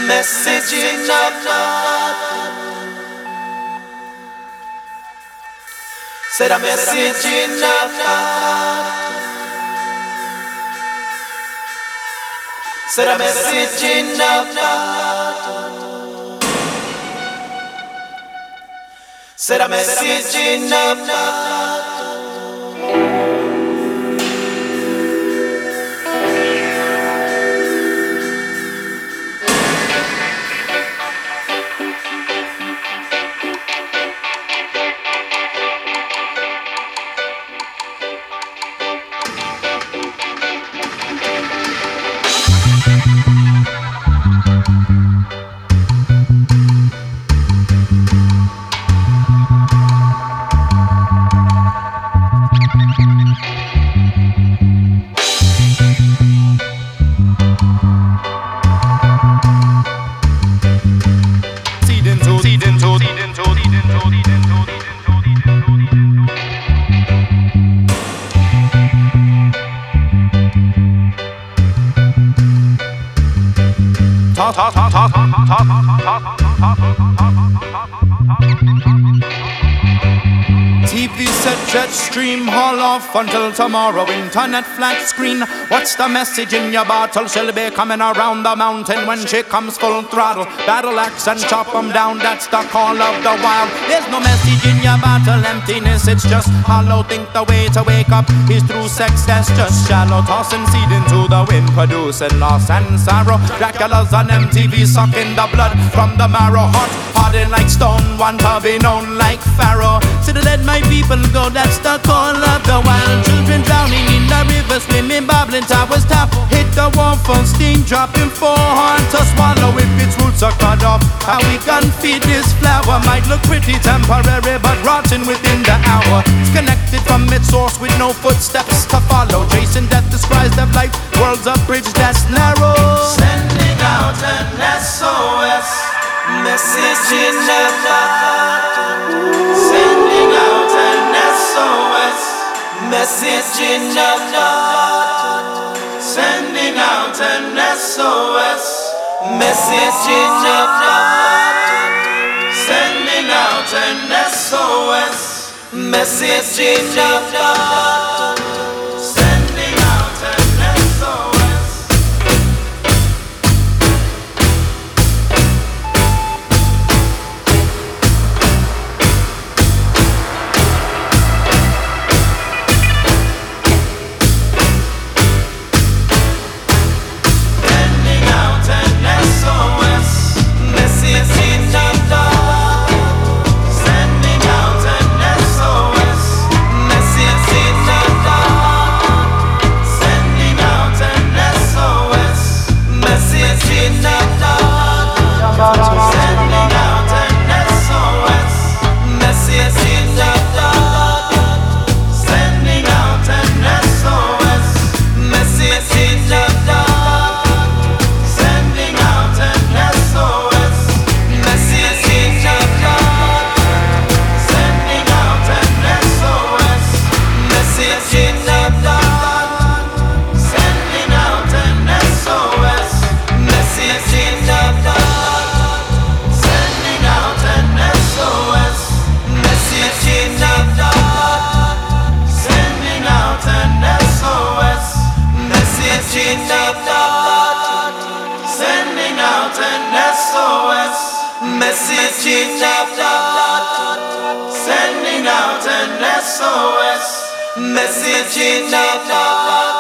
Message in the blood. Said a message in the blood. Said a message in the blood. Said a message in the blood. TV set, jet stream, haul off until tomorrow. Internet flat screen. What's the message in your bottle? She'll be coming around the mountain when she comes full throttle. Battle axe and chop 'em down, that's the call of the wild. There's no message in your bottle, emptiness, it's just hollow. Think the way to wake up is through sex, that's just shallow. Tossing seed into the wind, producing loss and sorrow. Dracula's on MTV, sucking the blood from the marrow. Hot, hardened like stone, want to be known like Pharaoh. So to let my people go, that's the call of the wild. Children drowning in the river, swimming, babbling, towers tap. Hit the wall, full steam, dropping for hard to swallow. If its roots are cut off, how we can feed this flower? Might look pretty temporary, but rotten within the hour. It's connected from its source with no footsteps to follow. Chasing death describes of life, world's a bridge that's narrow. Sending out an SOS, message in the blood. Sending out an SOS, message in the blood. Sending out an SOS, message in the blood. Sending out an SOS, message in the blood. Sending out an SOS. Message in the blood. Sending out an SOS, message in the blood.